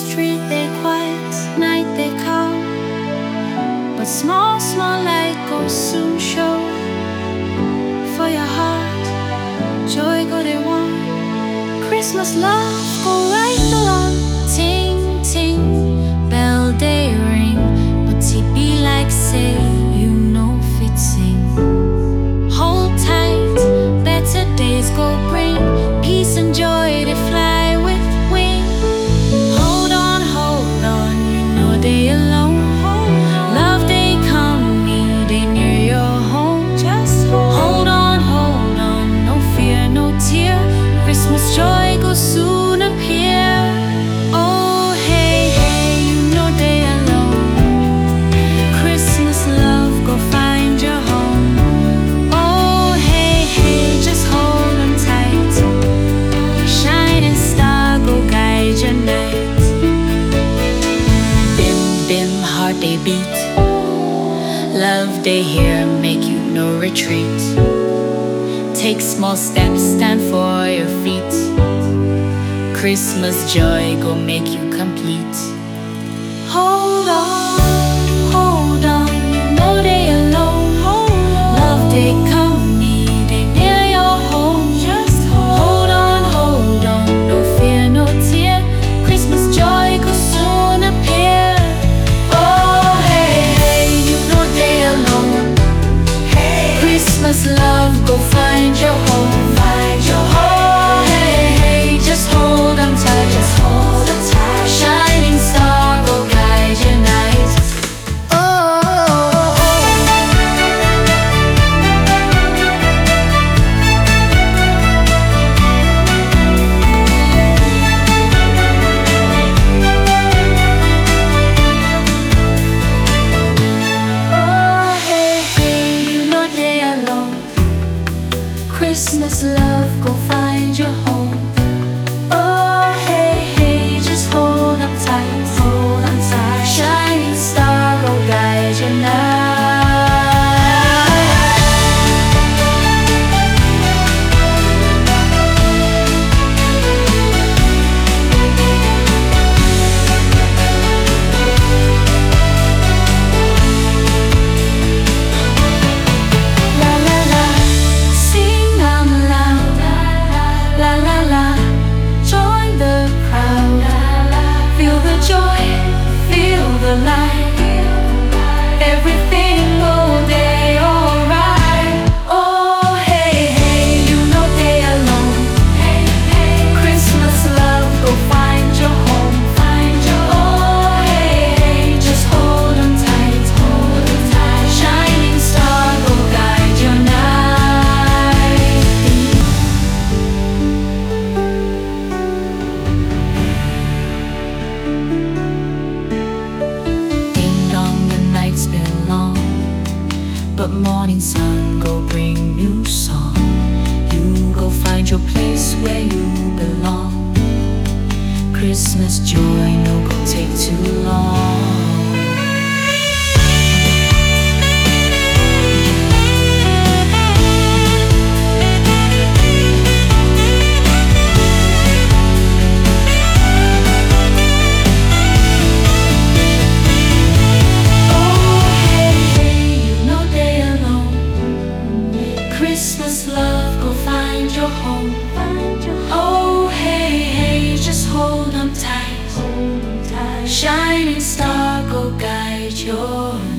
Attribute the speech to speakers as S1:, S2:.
S1: street they quiet, night they calm, but small, small light goes soon show. For your heart, joy go they want, Christmas love go right along. Ting, ting, bell they ring, but it be like say you know fit sing. Hold tight, better days go bring, peace and joy they fly with wing. Hold on, you know they alone. Love they come near, they near your home. Just hold on, no fear, no tear. Christmas joy go soon appear. Oh hey, hey, you know they alone. Christmas love go find your home. Oh hey, hey, just hold on tight. Shining star go guide your night. Bim, bim, heart they beat. Love they hear, make you no retreat. Take small steps, stand for your feet. Christmas joy go make you complete. Hold on, you know they alone. Love they come near, they near your home. Just hold on, no fear, no tear. Christmas joy go soon appear. Oh hey, hey, you know they alone. Christmas love go find your home, find your home. Hey, hey, just hold on tight, just hold on tight. Shining star go guide your night. Oh hey, hey, you know they alone. Christmas love go find your home. Oh hey, hey, just hold on tight, hold on tight. Shining star go guide your night. La la la, sing out loud. La la la, join the crowd. Feel the joy, feel the light. Everything all day alright. Oh hey, hey, you know they alone. Christmas love go find your home, find your home. Oh hey, hey, just hold on tight, hold on tight. Shining star go guide your night. Ding dong, the night's been long, but morning sun go bring new song. You go find your place where you belong. Christmas joy no go take too long. Christmas love go find your home, find your home. Oh hey, hey, just hold on tight, hold on tight. Shining star go guide your